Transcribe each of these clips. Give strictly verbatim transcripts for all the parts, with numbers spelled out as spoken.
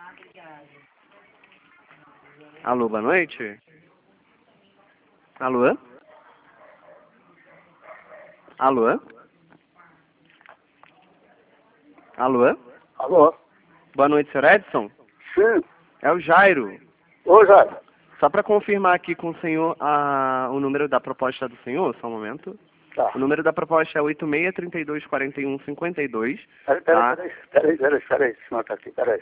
Alô, boa noite. Alô? Alô? Alô? Alô? Boa noite, senhor Edson. Sim. É o Jairo. Ô, Jairo. Só para confirmar aqui com o senhor a, o número da proposta do senhor, só um momento. Tá. O número da proposta é oito seis três dois quatro um cinco dois. Peraí, Tá? peraí, peraí, peraí, peraí, deixa eu anotar aqui, peraí.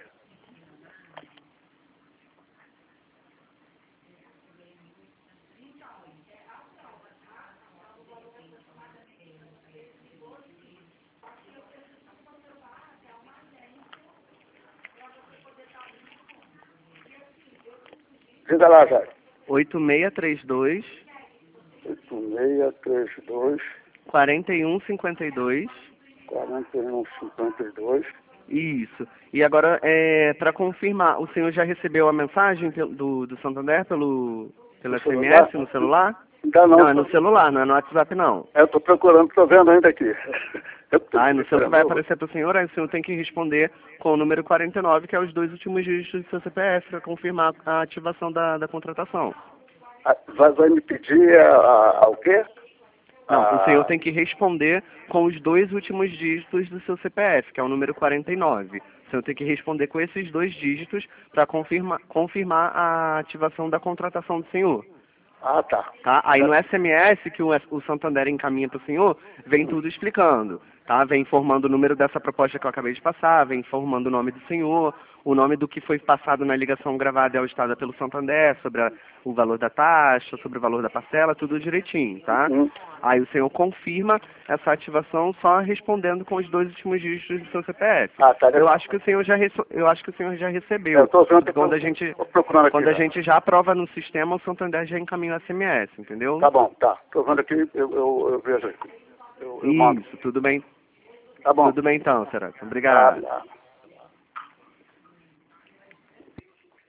Diga lá, Jairo. oito seis três dois oito seis três dois quatro um cinco dois. quatro um cinco dois. Isso. E agora, é, para confirmar, o senhor já recebeu a mensagem pel- do, do Santander pelo, pelo No S M S, celular? no celular? Ainda não. Não, é no celular, não é no WhatsApp, não. Eu tô procurando, tô vendo ainda aqui. Eu tô Ah, no seu que vai procurando. aparecer para o senhor, aí o senhor tem que responder com o número quarenta e nove, que é os dois últimos dígitos do seu C P F, para confirmar a ativação da, da contratação. Ah, Vai, vai me pedir a, a, a o quê? Não, A- o senhor tem que responder com os dois últimos dígitos do seu C P F, que é o número quarenta e nove. O senhor tem que responder com esses dois dígitos para confirmar, confirmar a ativação da contratação do senhor. Ah, tá. Tá? Aí no S M S que o, o Santander encaminha para o senhor, vem tudo explicando. Tá? Vem informando o número dessa proposta que eu acabei de passar, vem informando o nome do senhor, o nome do que foi passado na ligação gravada e auditada pelo Santander, sobre a, o valor da taxa, sobre o valor da parcela, tudo direitinho, tá? Uhum. Aí o senhor confirma essa ativação só respondendo com os dois últimos dígitos do seu C P F. Ah, tá. Eu acho que o senhor já, reso- eu acho que o senhor já recebeu. Eu tô vendo que Quando eu a gente, tô procurando aqui. quando a já. gente já aprova no sistema, o Santander já encaminha o S M S, entendeu? Tá bom, tá. Tô vendo aqui, eu, eu, eu vejo aqui. Eu, eu mando. Isso, tudo bem. Tá bom. Tudo bem então, Será? Tá, Obrigado. tá.